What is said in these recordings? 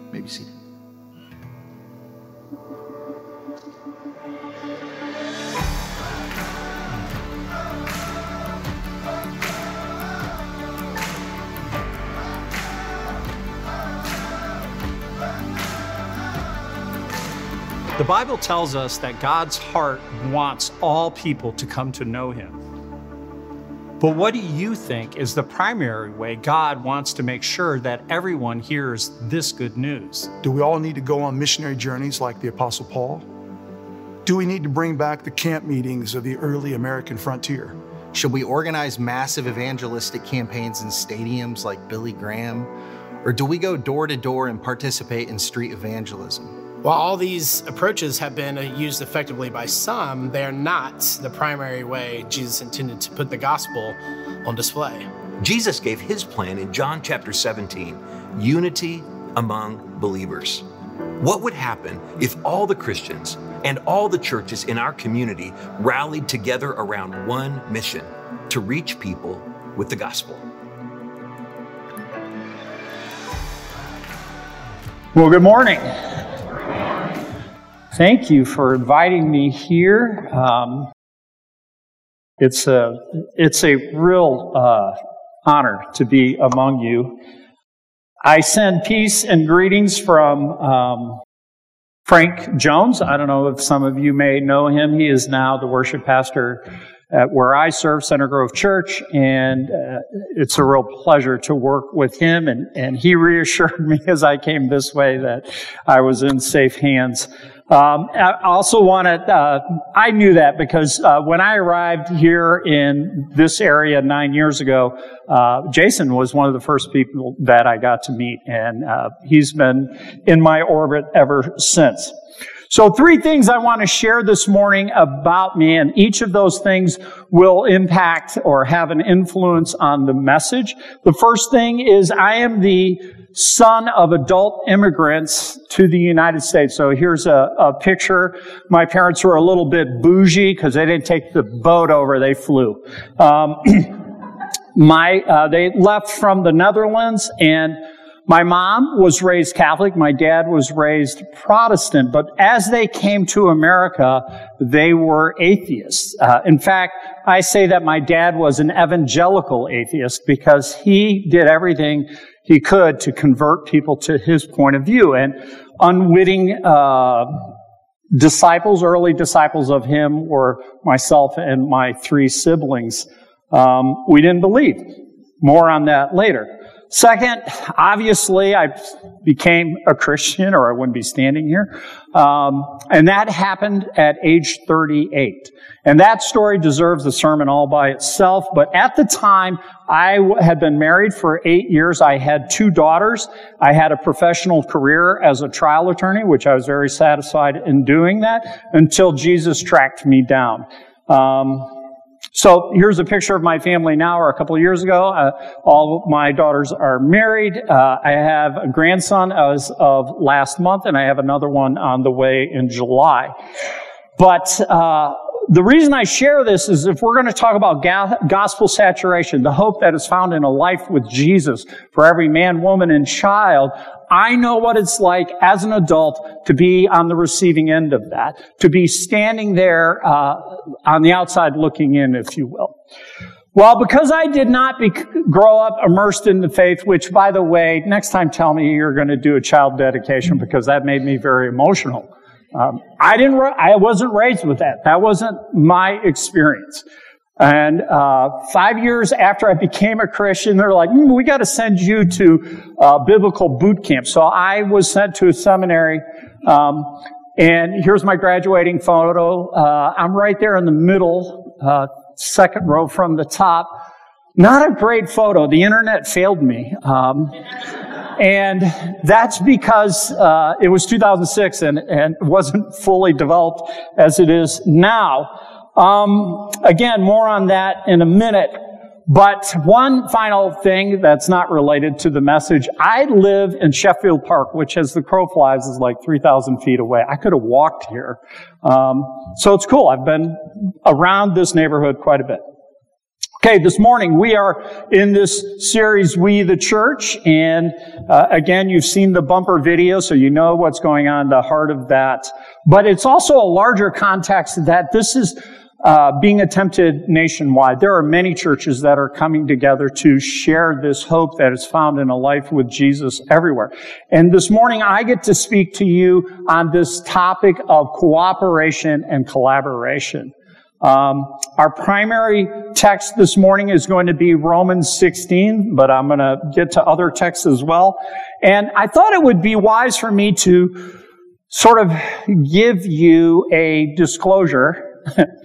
may be seated. The Bible tells us that God's heart wants all people to come to know Him. But what do you think is the primary way God wants to make sure that everyone hears this good news? Do we all need to go on missionary journeys like the Apostle Paul? Do we need to bring back the camp meetings of the early American frontier? Should we organize massive evangelistic campaigns in stadiums like Billy Graham? Or do we go door to door and participate in street evangelism? While all these approaches have been used effectively by some, they are not the primary way Jesus intended to put the gospel on display. Jesus gave his plan in John chapter 17, unity among believers. What would happen if all the Christians and all the churches in our community rallied together around one mission, to reach people with the gospel? Well, good morning. Thank you for inviting me here. It's a real honor to be among you. I send peace and greetings from Frank Jones. I don't know if some of you may know him. He is now the worship pastor at where I serve, Center Grove Church, and it's a real pleasure to work with him. And he reassured me as I came this way that I was in safe hands. I also wanted, I knew that because when I arrived here in this area 9 years ago, Jason was one of the first people that I got to meet, and he's been in my orbit ever since. So 3 things I want to share this morning about me, and each of those things will impact or have an influence on the message. The first thing is I am the son of adult immigrants to the United States. So here's a picture. My parents were a little bit bougie because they didn't take the boat over, they flew. They left from the Netherlands, and my mom was raised Catholic. My dad was raised Protestant. But as they came to America, they were atheists. In fact, I say that my dad was an evangelical atheist because he did everything he could to convert people to his point of view. And unwitting disciples, early disciples of him, were myself and my 3 siblings. We didn't believe. More on that later. Second, obviously, I became a Christian or I wouldn't be standing here. And that happened at age 38. And that story deserves a sermon all by itself. But at the time, I had been married for 8 years. I had 2 daughters. I had a professional career as a trial attorney, which I was very satisfied in doing that until Jesus tracked me down. So here's a picture of my family now, or a couple of years ago. All of my daughters are married. I have a grandson as of last month, and I have another one on the way in July. But the reason I share this is if we're going to talk about gospel saturation, the hope that is found in a life with Jesus for every man, woman, and child, I know what it's like as an adult to be on the receiving end of that, to be standing there on the outside looking in, if you will. Well, because I did not grow up immersed in the faith, which, by the way, next time tell me you're going to do a child dedication because that made me very emotional. I wasn't raised with that. That wasn't my experience. And 5 years after I became a Christian, they're like, we got to send you to biblical boot camp. So I was sent to a seminary, and here's my graduating photo. I'm right there in the middle, second row from the top. Not a great photo. The internet failed me. And that's because it was 2006 and it wasn't fully developed as it is now. Again, more on that in a minute. But one final thing that's not related to the message. I live in Sheffield Park, which as the crow flies is like 3,000 feet away. I could have walked here. So it's cool. I've been around this neighborhood quite a bit. Okay, this morning we are in this series, We the Church, and again, you've seen the bumper video, so you know what's going on, the heart of that. But it's also a larger context that this is being attempted nationwide. There are many churches that are coming together to share this hope that is found in a life with Jesus everywhere. And this morning I get to speak to you on this topic of cooperation and collaboration. Our primary text this morning is going to be Romans 16, but I'm going to get to other texts as well. And I thought it would be wise for me to sort of give you a disclosure.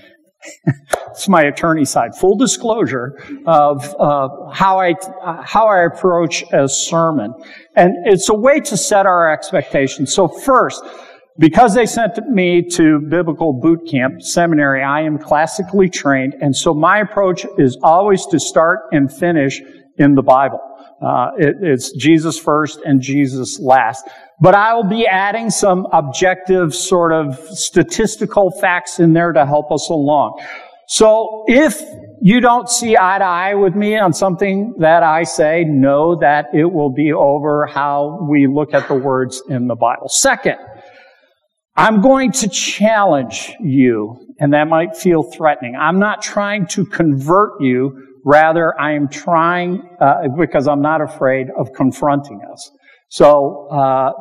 It's my attorney side. Full disclosure of how I approach a sermon. And it's a way to set our expectations. So first, because they sent me to biblical boot camp seminary, I am classically trained, and so my approach is always to start and finish in the Bible. It's Jesus first and Jesus last. But I will be adding some objective sort of statistical facts in there to help us along. So if you don't see eye to eye with me on something that I say, know that it will be over how we look at the words in the Bible. Second, I'm going to challenge you, and that might feel threatening. I'm not trying to convert you. Rather, I am trying, because I'm not afraid of confronting us. So,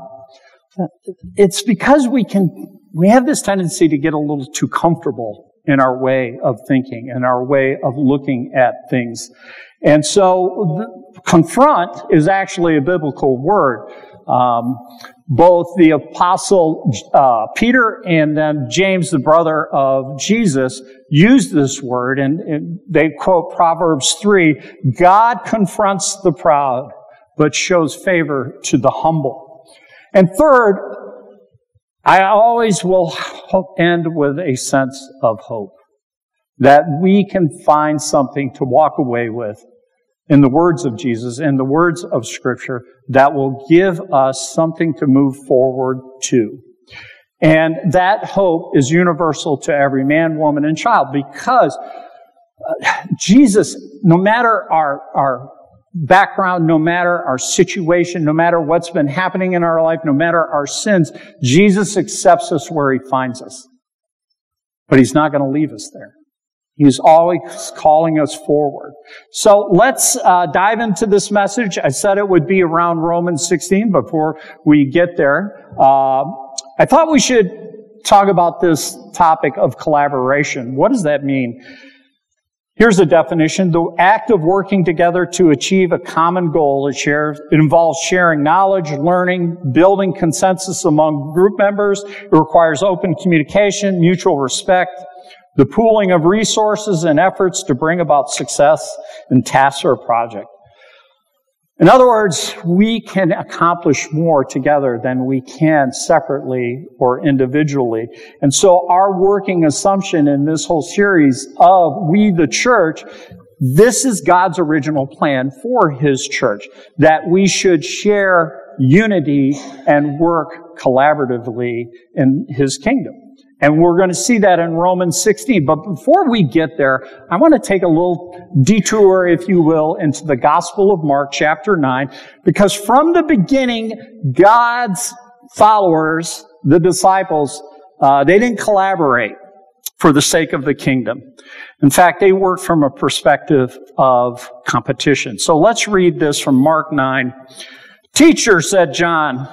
it's because we have this tendency to get a little too comfortable in our way of thinking and our way of looking at things. And so, confront is actually a biblical word. Both the apostle Peter and then James, the brother of Jesus, used this word, and they quote Proverbs 3, God confronts the proud, but shows favor to the humble. And third, I always will end with a sense of hope, that we can find something to walk away with in the words of Jesus, in the words of Scripture, that will give us something to move forward to. And that hope is universal to every man, woman, and child, because Jesus, no matter our background, no matter our situation, no matter what's been happening in our life, no matter our sins, Jesus accepts us where He finds us. But He's not going to leave us there. He's always calling us forward. So let's dive into this message. I said it would be around Romans 16 before we get there. I thought we should talk about this topic of collaboration. What does that mean? Here's a definition. The act of working together to achieve a common goal. It involves sharing knowledge, learning, building consensus among group members. It requires open communication, mutual respect, the pooling of resources and efforts to bring about success in tasks or a project. In other words, we can accomplish more together than we can separately or individually. And so our working assumption in this whole series of We the Church, this is God's original plan for His church, that we should share unity and work collaboratively in His kingdom. And we're going to see that in Romans 16. But before we get there, I want to take a little detour, if you will, into the Gospel of Mark, chapter 9, because from the beginning, God's followers, the disciples, they didn't collaborate for the sake of the kingdom. In fact, they worked from a perspective of competition. So let's read this from Mark 9. Teacher, said John,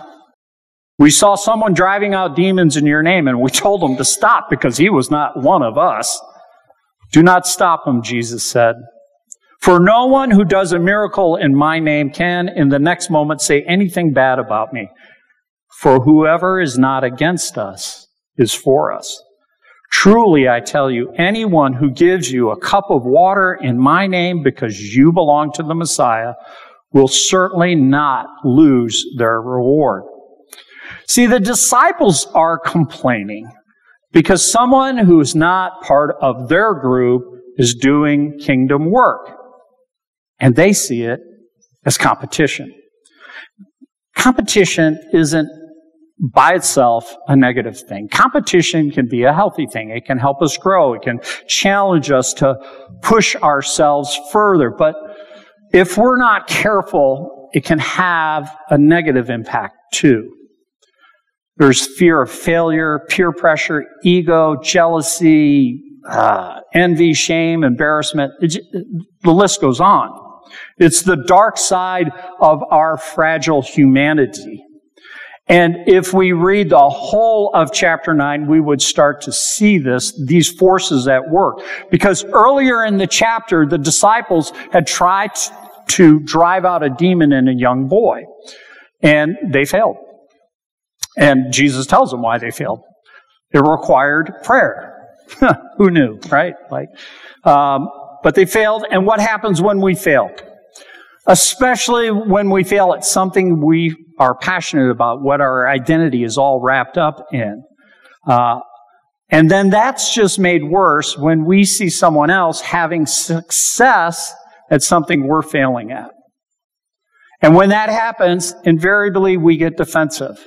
we saw someone driving out demons in your name, and we told him to stop because he was not one of us. Do not stop him, Jesus said. For no one who does a miracle in my name can in the next moment say anything bad about me. For whoever is not against us is for us. Truly, I tell you, anyone who gives you a cup of water in my name because you belong to the Messiah will certainly not lose their reward. See, the disciples are complaining because someone who is not part of their group is doing kingdom work. And they see it as competition. Competition isn't by itself a negative thing. Competition can be a healthy thing. It can help us grow. It can challenge us to push ourselves further. But if we're not careful, it can have a negative impact too. There's fear of failure, peer pressure, ego, jealousy, envy, shame, embarrassment. The list goes on. It's the dark side of our fragile humanity. And if we read the whole of chapter 9, we would start to see these forces at work. Because earlier in the chapter, the disciples had tried to drive out a demon in a young boy. And they failed. And Jesus tells them why they failed. It required prayer. Who knew, right? But they failed. And what happens when we fail? Especially when we fail at something we are passionate about, what our identity is all wrapped up in. And then that's just made worse when we see someone else having success at something we're failing at. And when that happens, invariably we get defensive.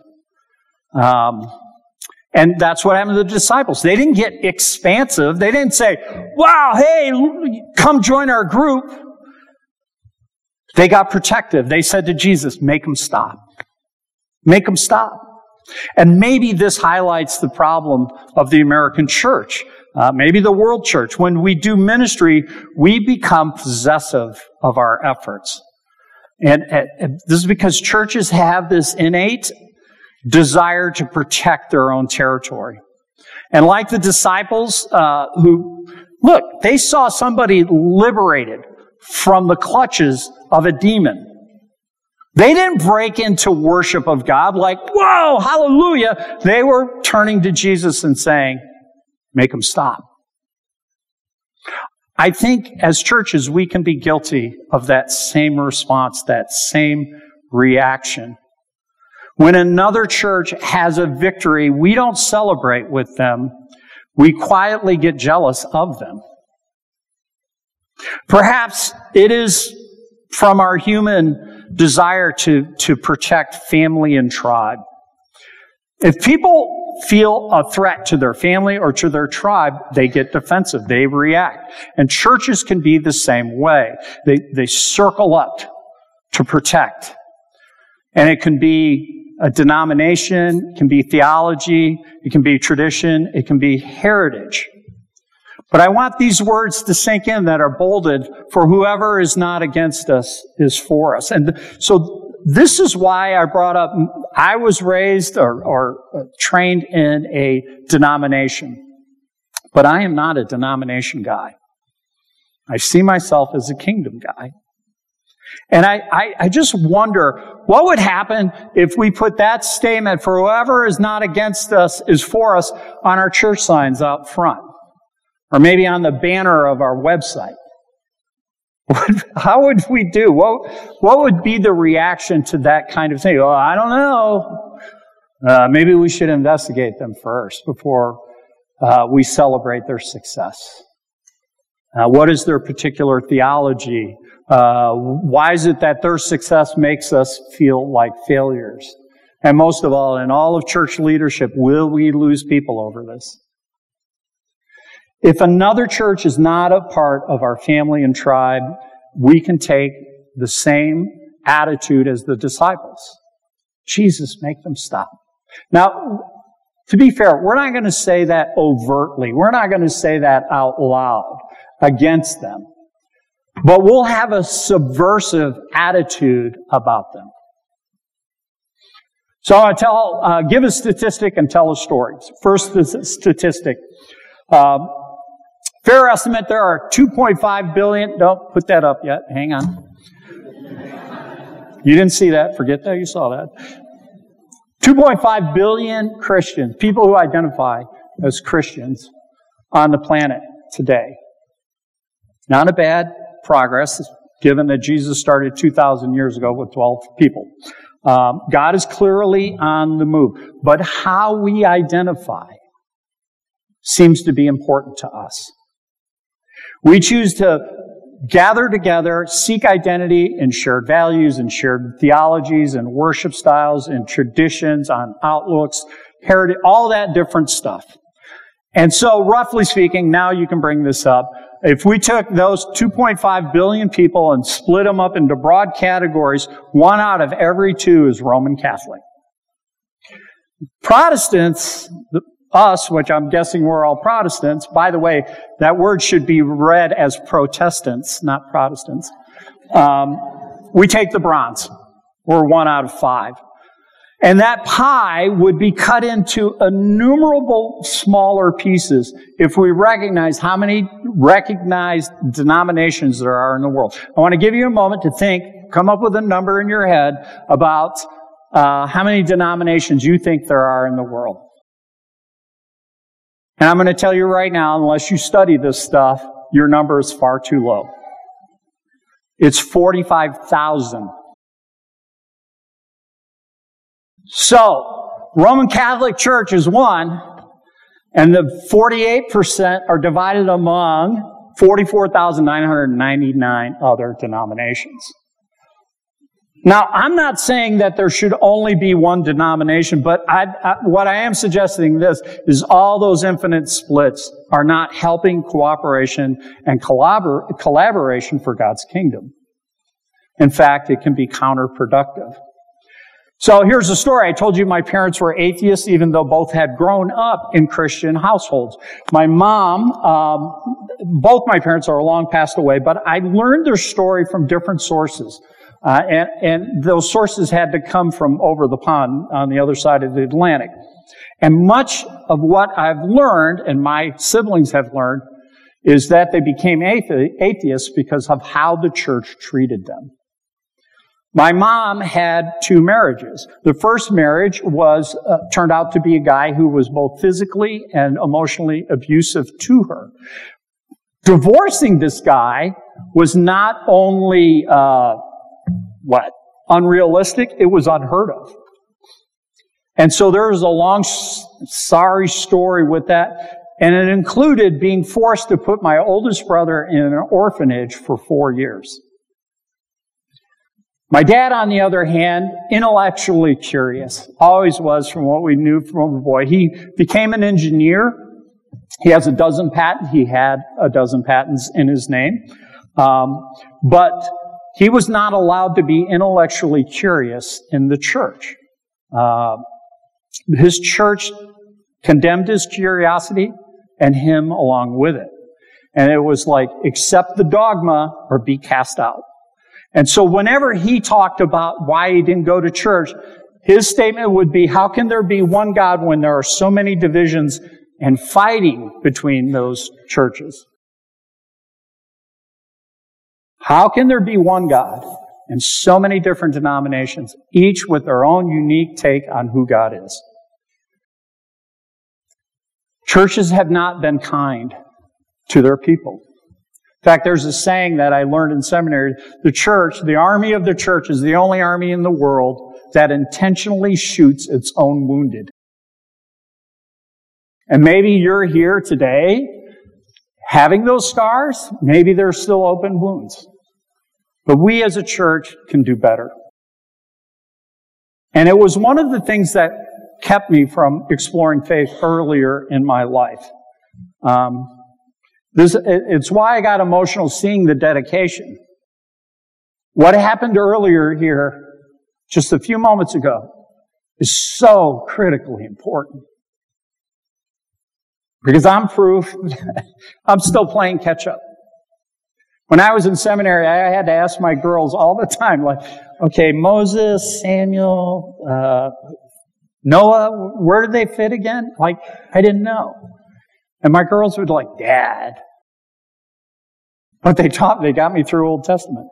And that's what happened to the disciples. They didn't get expansive. They didn't say, wow, hey, come join our group. They got protective. They said to Jesus, make them stop. Make them stop. And maybe this highlights the problem of the American church, maybe the world church. When we do ministry, we become possessive of our efforts. And this is because churches have this innate desire to protect their own territory. And like the disciples they saw somebody liberated from the clutches of a demon. They didn't break into worship of God like, whoa, hallelujah. They were turning to Jesus and saying, make them stop. I think as churches, we can be guilty of that same response, that same reaction. When another church has a victory, we don't celebrate with them. We quietly get jealous of them. Perhaps it is from our human desire to protect family and tribe. If people feel a threat to their family or to their tribe, they get defensive. They react. And churches can be the same way. They circle up to protect. And it can be a denomination, it can be theology, it can be tradition, it can be heritage. But I want these words to sink in that are bolded, for whoever is not against us is for us. And so this is why I brought up, I was raised or trained in a denomination. But I am not a denomination guy. I see myself as a kingdom guy. And I just wonder, what would happen if we put that statement, for whoever is not against us is for us, on our church signs out front? Or maybe on the banner of our website? How would we do? What would be the reaction to that kind of thing? Well, I don't know. Maybe we should investigate them first before we celebrate their success. What is their particular theology? Why is it that their success makes us feel like failures? And most of all, in all of church leadership, will we lose people over this? If another church is not a part of our family and tribe, we can take the same attitude as the disciples. Jesus, make them stop. Now, to be fair, we're not going to say that overtly. We're not going to say that out loud against them. But we'll have a subversive attitude about them. So I want to give a statistic and tell a story. First statistic. Fair estimate, there are 2.5 billion. Don't put that up yet. Hang on. You didn't see that. Forget that you saw that. 2.5 billion Christians, people who identify as Christians on the planet today. Not a bad progress, given that Jesus started 2,000 years ago with 12 people. God is clearly on the move. But how we identify seems to be important to us. We choose to gather together, seek identity in shared values and shared theologies and worship styles and traditions on outlooks, heritage, all that different stuff. And so, roughly speaking, now you can bring this up. If we took those 2.5 billion people and split them up into broad categories, 1 out of every 2 is Roman Catholic. Protestants, us, which I'm guessing we're all Protestants. By the way, that word should be read as Protestants, not Protestants. We take the bronze. We're 1 out of 5. And that pie would be cut into innumerable smaller pieces if we recognize how many recognized denominations there are in the world. I want to give you a moment to think, come up with a number in your head about how many denominations you think there are in the world. And I'm going to tell you right now, unless you study this stuff, your number is far too low. It's 45,000. So, Roman Catholic Church is 1, and the 48% are divided among 44,999 other denominations. Now, I'm not saying that there should only be one denomination, but what I am suggesting this is all those infinite splits are not helping cooperation and collaboration for God's kingdom. In fact, it can be counterproductive. So here's the story. I told you my parents were atheists, even though both had grown up in Christian households. My mom, both my parents are long passed away, but I learned their story from different sources. And those sources had to come from over the pond on the other side of the Atlantic. And much of what I've learned, and my siblings have learned, is that they became atheists because of how the church treated them. My mom had 2 marriages. The first marriage was turned out to be a guy who was both physically and emotionally abusive to her. Divorcing this guy was not only unrealistic, it was unheard of. And so there was a long, sorry story with that, and it included being forced to put my oldest brother in an orphanage for 4 years. My dad, on the other hand, intellectually curious, always was from what we knew from a boy. He became an engineer. He has a dozen patents. He had a dozen patents in his name. But he was not allowed to be intellectually curious in the church. His church condemned his curiosity and him along with it. And it was like, accept the dogma or be cast out. And so whenever he talked about why he didn't go to church, his statement would be, how can there be one God when there are so many divisions and fighting between those churches? How can there be one God and so many different denominations, each with their own unique take on who God is? Churches have not been kind to their people. In fact, there's a saying that I learned in seminary. The church, the army of the church, is the only army in the world that intentionally shoots its own wounded. And maybe you're here today having those scars. Maybe they're still open wounds. But we as a church can do better. And it was one of the things that kept me from exploring faith earlier in my life. It's why I got emotional seeing the dedication. What happened earlier here, just a few moments ago, is so critically important. Because I'm proof I'm still playing catch up. When I was in seminary, I had to ask my girls all the time, like, okay, Moses, Samuel, Noah, where did they fit again? Like, I didn't know. And my girls would like, Dad. But they got me through Old Testament.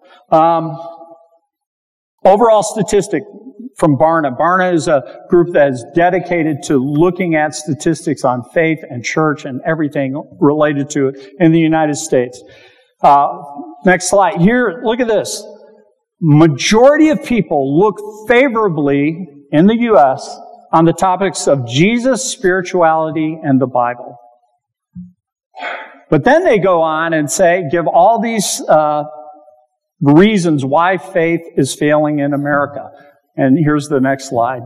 Overall statistic from Barna. Barna is a group that is dedicated to looking at statistics on faith and church and everything related to it in the United States. Next slide. Here, look at this. Majority of people look favorably in the U.S. on the topics of Jesus, spirituality, and the Bible. But then they go on and say, give all these reasons why faith is failing in America. And here's the next slide.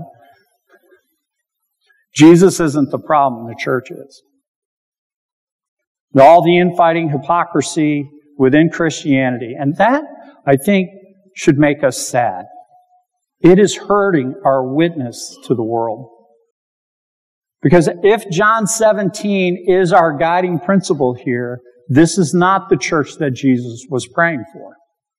Jesus isn't the problem, the church is. All the infighting, hypocrisy within Christianity. And that, I think, should make us sad. It is hurting our witness to the world. Because if John 17 is our guiding principle here, this is not the church that Jesus was praying for.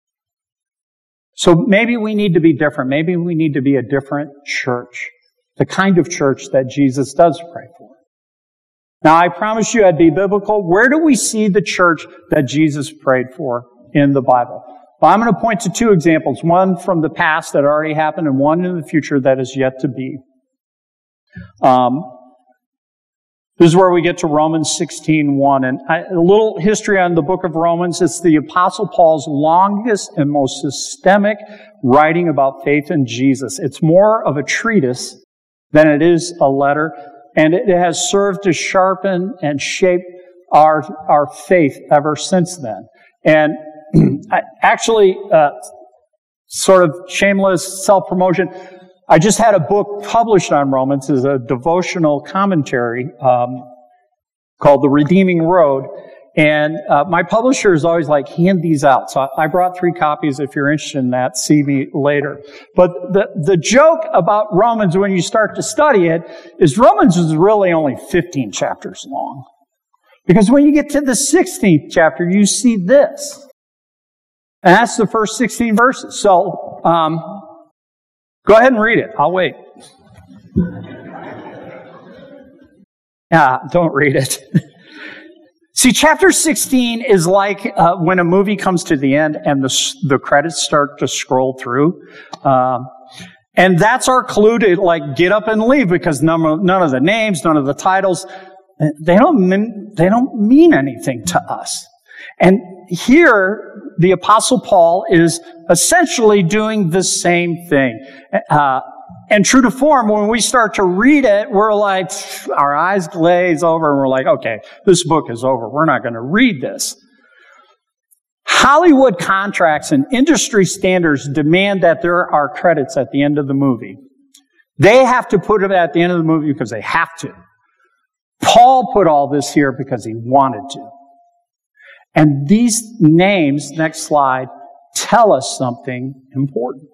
So maybe we need to be different. Maybe we need to be a different church. The kind of church that Jesus does pray for. Now, I promise you I'd be biblical. Where do we see the church that Jesus prayed for in the Bible? Well, I'm going to point to two examples. One from the past that already happened and one in the future that is yet to be. This is where we get to Romans 16:1. And a little history on the book of Romans. It's the Apostle Paul's longest and most systemic writing about faith in Jesus. It's more of a treatise than it is a letter. And it has served to sharpen and shape our faith ever since then. And actually, sort of shameless self-promotion, I just had a book published on Romans as a devotional commentary called The Redeeming Road. And my publisher is always like, hand these out. So I brought 3 copies. If you're interested in that, see me later. But the joke about Romans when you start to study it is Romans is really only 15 chapters long. Because when you get to the 16th chapter, you see this. And that's the first 16 verses. So go ahead and read it. I'll wait. Don't read it. See, chapter 16 is like when a movie comes to the end and the credits start to scroll through. And that's our clue to like get up and leave because none of the names, none of the titles, they don't mean anything to us. And here, the Apostle Paul is essentially doing the same thing. And true to form, when we start to read it, we're like, our eyes glaze over and we're like, okay, this book is over. We're not going to read this. Hollywood contracts and industry standards demand that there are credits at the end of the movie. They have to put it at the end of the movie because they have to. Paul put all this here because he wanted to. And these names, next slide, tell us something important.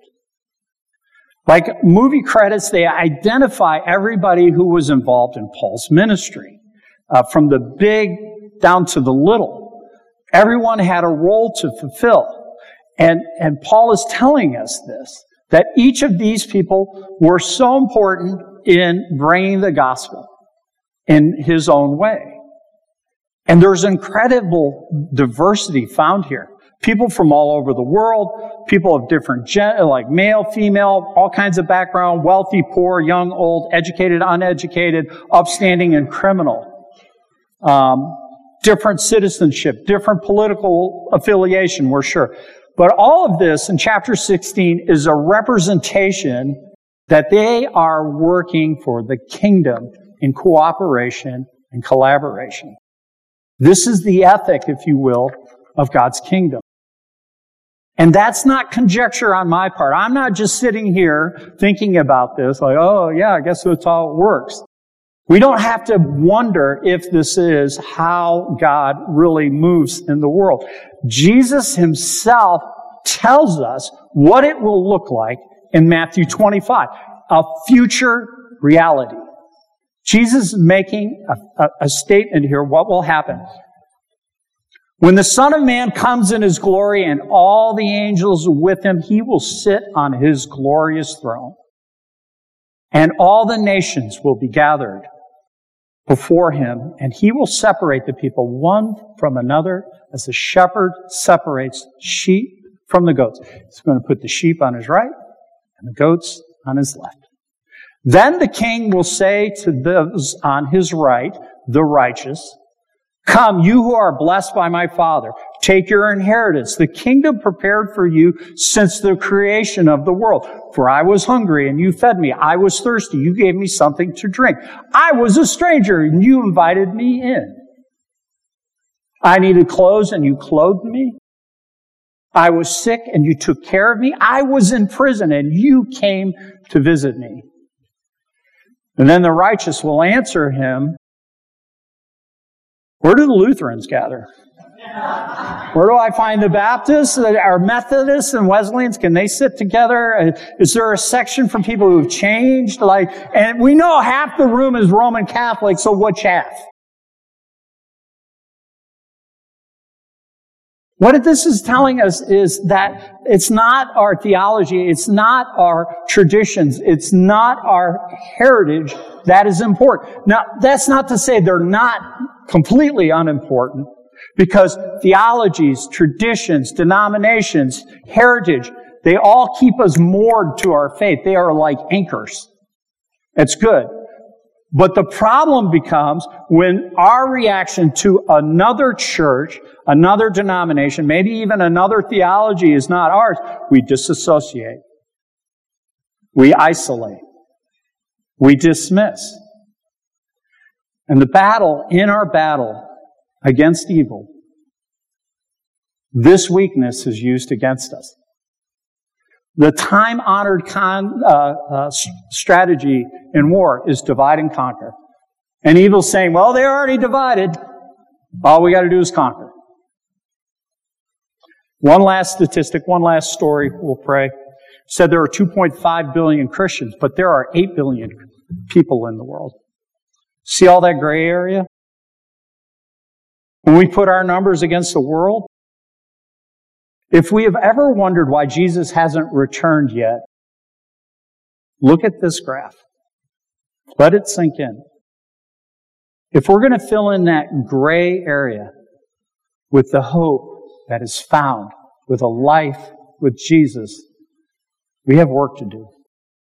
Like movie credits, they identify everybody who was involved in Paul's ministry, from the big down to the little. Everyone had a role to fulfill. And Paul is telling us this, that each of these people were so important in bringing the gospel in his own way. And there's incredible diversity found here. People from all over the world, people of different like male, female, all kinds of background, wealthy, poor, young, old, educated, uneducated, upstanding, and criminal. Different citizenship, different political affiliation, we're sure. But all of this in chapter 16 is a representation that they are working for the kingdom in cooperation and collaboration. This is the ethic, if you will, of God's kingdom. And that's not conjecture on my part. I'm not just sitting here thinking about this like, oh, yeah, I guess that's how it works. We don't have to wonder if this is how God really moves in the world. Jesus himself tells us what it will look like in Matthew 25, a future reality. Jesus is making a statement here, what will happen. When the Son of Man comes in his glory and all the angels with him, he will sit on his glorious throne. And all the nations will be gathered before him, and he will separate the people one from another as the shepherd separates sheep from the goats. He's going to put the sheep on his right and the goats on his left. Then the king will say to those on his right, the righteous, "Come, you who are blessed by my Father, take your inheritance, the kingdom prepared for you since the creation of the world. For I was hungry, and you fed me. I was thirsty, you gave me something to drink. I was a stranger, and you invited me in." I needed clothes and you clothed me. I was sick and you took care of me. I was in prison and you came to visit me. And then the righteous will answer him, where do the Lutherans gather? Where do I find the Baptists or Methodists and Wesleyans? Can they sit together? Is there a section for people who've changed? And we know half the room is Roman Catholic, so which half? What this is telling us is that it's not our theology, it's not our traditions, it's not our heritage that is important. Now, that's not to say they're not completely unimportant, because theologies, traditions, denominations, heritage, they all keep us moored to our faith. They are like anchors. It's good. But the problem becomes when our reaction to another church, another denomination, maybe even another theology is not ours, we disassociate. We isolate. We dismiss. And in our battle against evil, this weakness is used against us. The time-honored strategy in war is divide and conquer. And evil's saying, well, they're already divided. All we got to do is conquer. One last statistic, one last story, we'll pray. Said there are 2.5 billion Christians, but there are 8 billion people in the world. See all that gray area? When we put our numbers against the world, if we have ever wondered why Jesus hasn't returned yet, look at this graph. Let it sink in. If we're going to fill in that gray area with the hope that is found with a life with Jesus, we have work to do.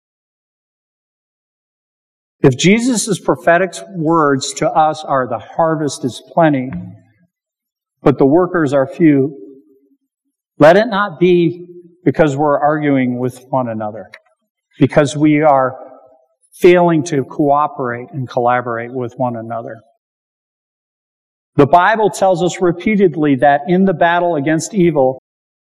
If Jesus' prophetic words to us are, the harvest is plenty, but the workers are few, let it not be because we're arguing with one another, because we are failing to cooperate and collaborate with one another. The Bible tells us repeatedly that in the battle against evil,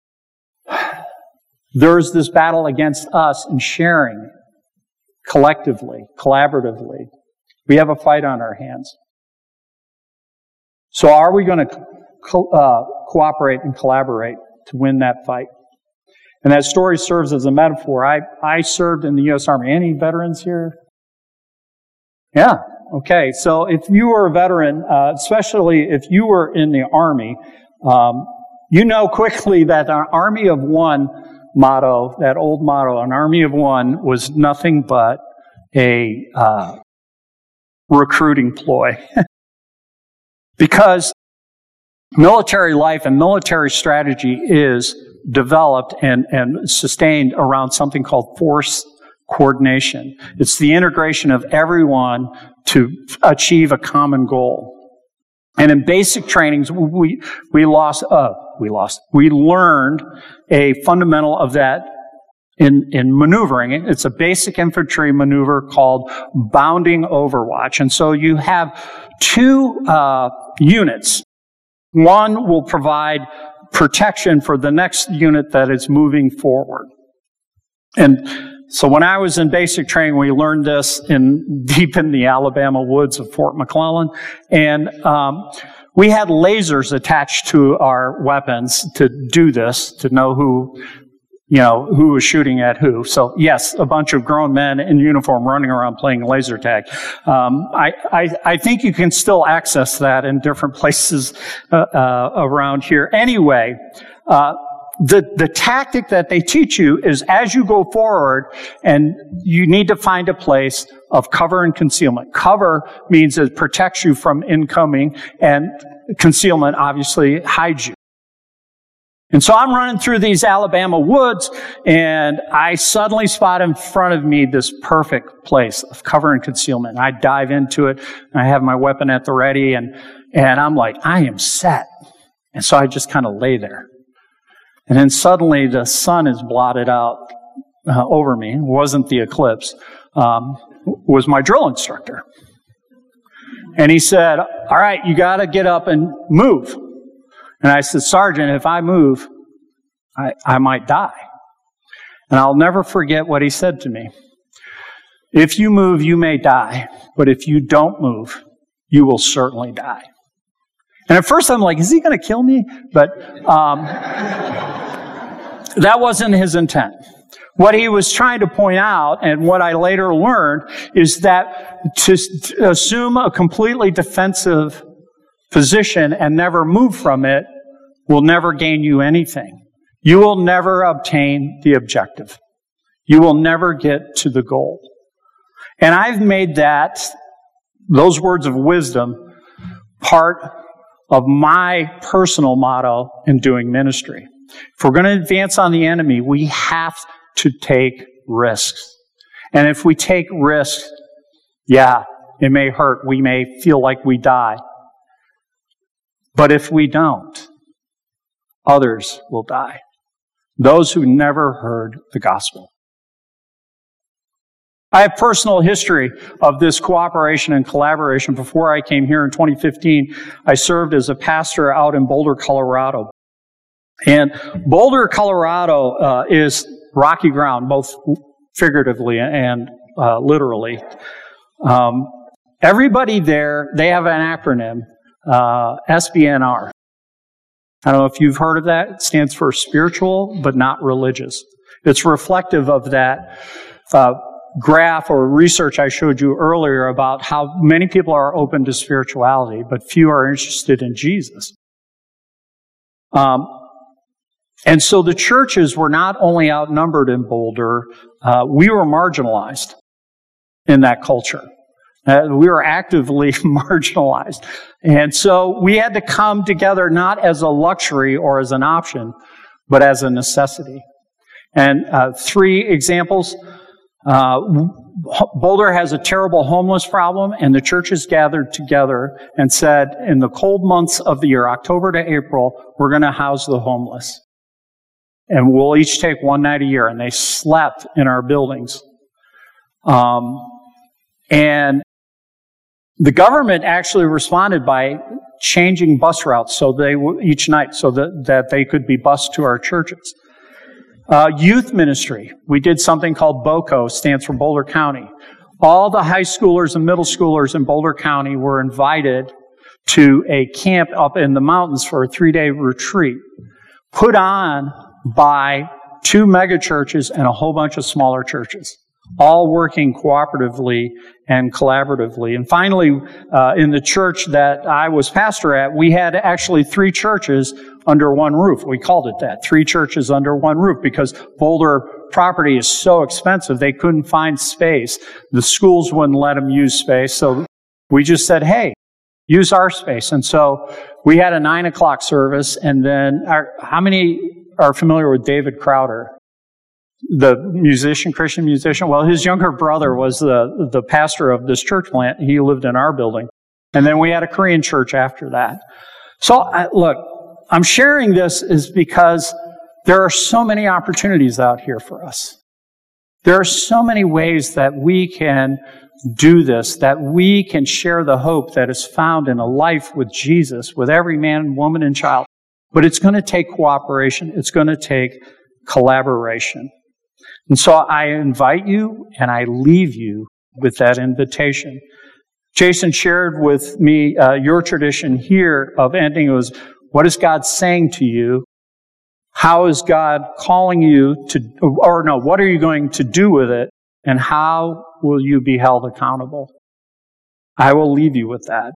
there's this battle against us in sharing collectively, collaboratively. We have a fight on our hands. So are we going to cooperate and collaborate to win that fight? And that story serves as a metaphor. I served in the U.S. Army. Any veterans here? Yeah. Okay. So if you were a veteran, especially if you were in the Army, you know quickly that our Army of One motto, that old motto, an Army of One, was nothing but a recruiting ploy. Because military life and military strategy is developed and sustained around something called force coordination. It's the integration of everyone to achieve a common goal. And in basic trainings, we learned a fundamental of that in maneuvering. It's a basic infantry maneuver called bounding overwatch. And so you have two units. One will provide protection for the next unit that is moving forward. And so when I was in basic training, we learned this deep in the Alabama woods of Fort McClellan. And we had lasers attached to our weapons to do this, to know who was shooting at who. So yes, a bunch of grown men in uniform running around playing laser tag. I think you can still access that in different places around here. Anyway, the tactic that they teach you is as you go forward, and you need to find a place of cover and concealment. Cover means it protects you from incoming, and concealment obviously hides you. And so I'm running through these Alabama woods, and I suddenly spot in front of me this perfect place of cover and concealment. I dive into it, and I have my weapon at the ready, and I'm like, I am set. And so I just kind of lay there. And then suddenly the sun is blotted out over me. It wasn't the eclipse. Was my drill instructor. And he said, all right, you got to get up and move. And I said, Sergeant, if I move, I might die. And I'll never forget what he said to me. If you move, you may die. But if you don't move, you will certainly die. And at first I'm like, is he going to kill me? But that wasn't his intent. What he was trying to point out, and what I later learned, is that to assume a completely defensive position and never move from it will never gain you anything. You will never obtain the objective. You will never get to the goal. And I've made those words of wisdom, part of my personal motto in doing ministry. If we're going to advance on the enemy, we have to take risks. And if we take risks, yeah, it may hurt. We may feel like we die. But if we don't, others will die. Those who never heard the gospel. I have personal history of this cooperation and collaboration. Before I came here in 2015, I served as a pastor out in Boulder, Colorado. And Boulder, Colorado is rocky ground, both figuratively and literally. Everybody there, they have an acronym, SBNR. I don't know if you've heard of that. It stands for spiritual, but not religious. It's reflective of that graph or research I showed you earlier about how many people are open to spirituality, but few are interested in Jesus. And so the churches were not only outnumbered in Boulder, we were marginalized in that culture. We were actively marginalized. And so we had to come together not as a luxury or as an option, but as a necessity. And 3 examples. Boulder has a terrible homeless problem, and the churches gathered together and said, in the cold months of the year, October to April, we're going to house the homeless. And we'll each take 1 night a year. And they slept in our buildings. And the government actually responded by changing bus routes each night so that they could be bused to our churches. Youth ministry. We did something called BOCO, stands for Boulder County. All the high schoolers and middle schoolers in Boulder County were invited to a camp up in the mountains for a 3-day retreat, put on by 2 mega churches and a whole bunch of smaller churches, all working cooperatively and collaboratively. And finally, in the church that I was pastor at, we had actually 3 churches under one roof. We called it that, 3 churches under one roof, because Boulder property is so expensive, they couldn't find space. The schools wouldn't let them use space, so we just said, hey, use our space. And so we had a 9 o'clock service, and then how many are familiar with David Crowder? The musician, Christian musician. Well, his younger brother was the pastor of this church plant. He lived in our building. And then we had a Korean church after that. So, look, I'm sharing this is because there are so many opportunities out here for us. There are so many ways that we can do this, that we can share the hope that is found in a life with Jesus, with every man, woman, and child. But it's going to take cooperation. It's going to take collaboration. And so I invite you and I leave you with that invitation. Jason shared with me your tradition here of ending. It was, what is God saying to you? How is God calling you to, or no, what are you going to do with it? And how will you be held accountable? I will leave you with that.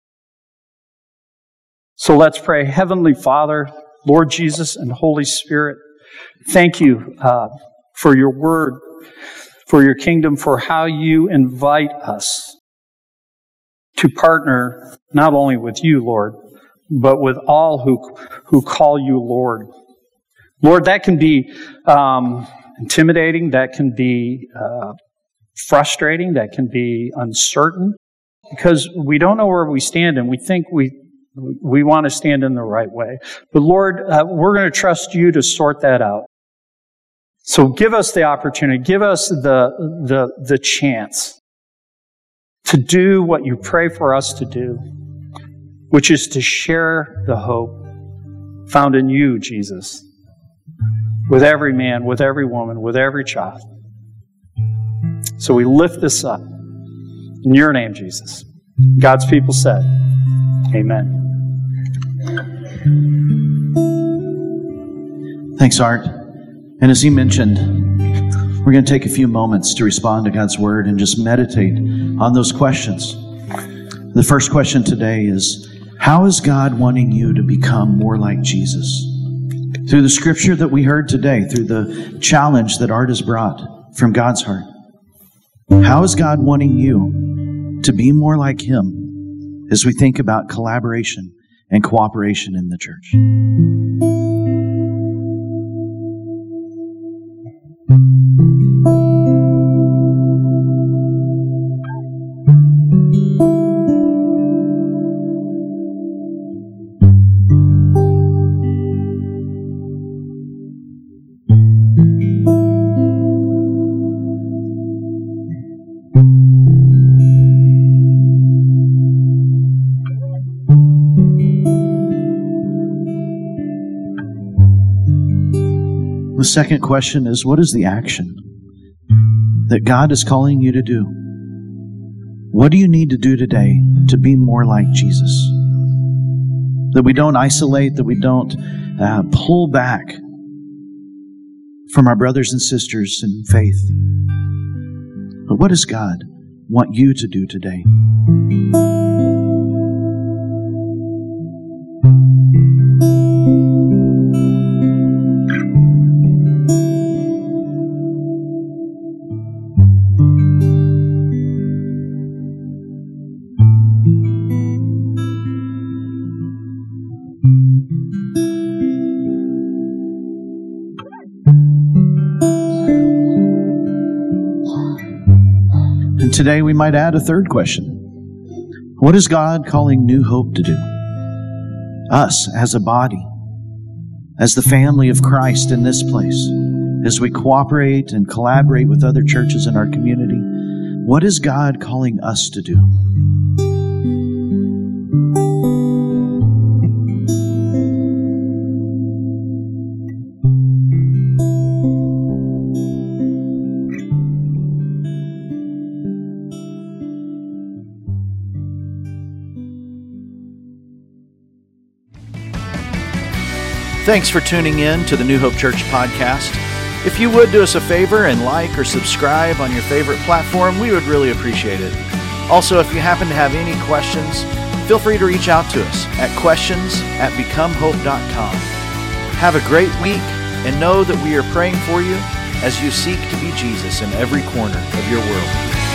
So let's pray. Heavenly Father, Lord Jesus and Holy Spirit, thank you for your word, for your kingdom, for how you invite us to partner not only with you, Lord, but with all who call you Lord. Lord, that can be intimidating, that can be frustrating, that can be uncertain, because we don't know where we stand and we think we want to stand in the right way. But Lord, we're going to trust you to sort that out. So give us the opportunity, give us the chance to do what you pray for us to do, which is to share the hope found in you, Jesus, with every man, with every woman, with every child. So we lift this up in your name, Jesus. God's people said, amen. Thanks, Art. And as he mentioned, we're going to take a few moments to respond to God's Word and just meditate on those questions. The first question today is, how is God wanting you to become more like Jesus? Through the scripture that we heard today, through the challenge that Art has brought from God's heart, how is God wanting you to be more like Him as we think about collaboration and cooperation in the church? The second question is, what is the action that God is calling you to do? What do you need to do today to be more like Jesus? That we don't isolate, that we don't pull back from our brothers and sisters in faith. But what does God want you to do today? And today we might add a third question. What is God calling New Hope to do? Us as a body, as the family of Christ in this place, as we cooperate and collaborate with other churches in our community, what is God calling us to do? Thanks for tuning in to the New Hope Church podcast. If you would do us a favor and like or subscribe on your favorite platform, we would really appreciate it. Also, if you happen to have any questions, feel free to reach out to us at questions@becomehope.com. Have a great week and know that we are praying for you as you seek to be Jesus in every corner of your world.